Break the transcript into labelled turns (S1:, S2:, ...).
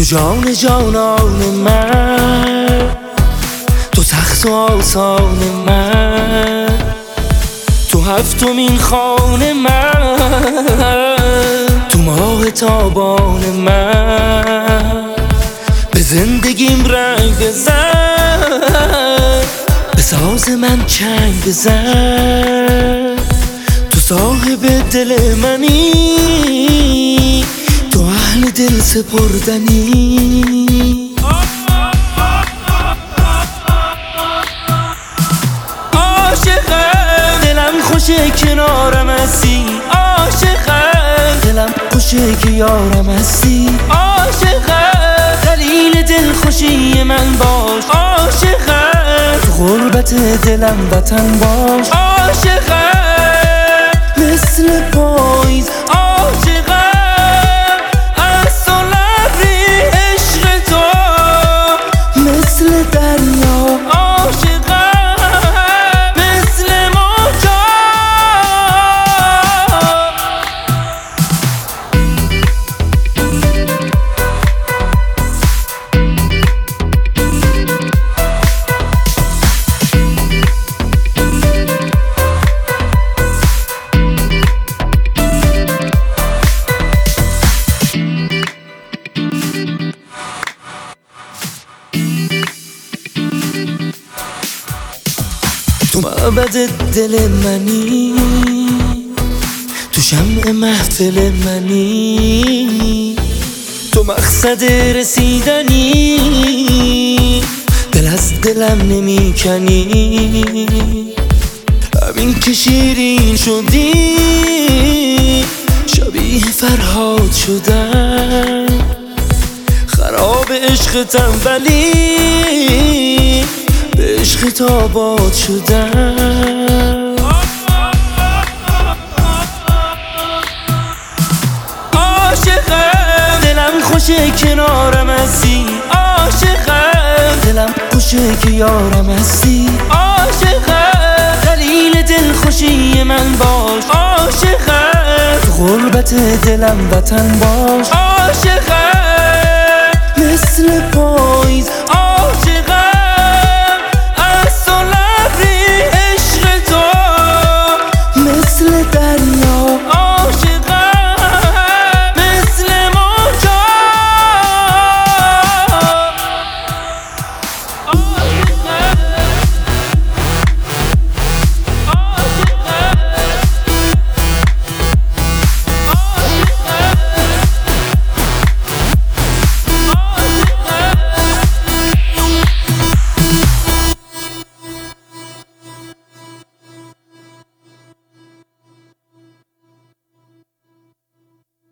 S1: تو جان جانان من، تو تخت و آسان من، تو هفتمین خانه من، تو ماه تابان من. به زندگیم رنگ بزن، به ساز من چنگ بزن. تو صاحب دل منی، تو اهل دل سپردنی. عاشقم دلم خوشه کنارم هستی، عاشقم دلم خوشه که یارم هستی، عاشقم دلیل دل خوشی من باش، عاشقم تو غربت دلم وطن باش، عاشقم مثل پاییز، عاشقم از تو لبری عشق تو مثل دریا، عاشقم مثل موجا. تو معبد دل منی، تو شمع محفل منی، تو مقصد رسیدنی، دل از دلم نمی کنی. همین که شیرین شدی شبیه فرهاد شدم، خراب عشقتم ولی به عشقت آباد شدم. عاشقم دلم خوشه کنارم هستی، عاشقم دلم خوشه که یارم هستی، عاشقم دلیل دل خوشی من باش، عاشقم تو غربت دلم وطن باش، عاشقم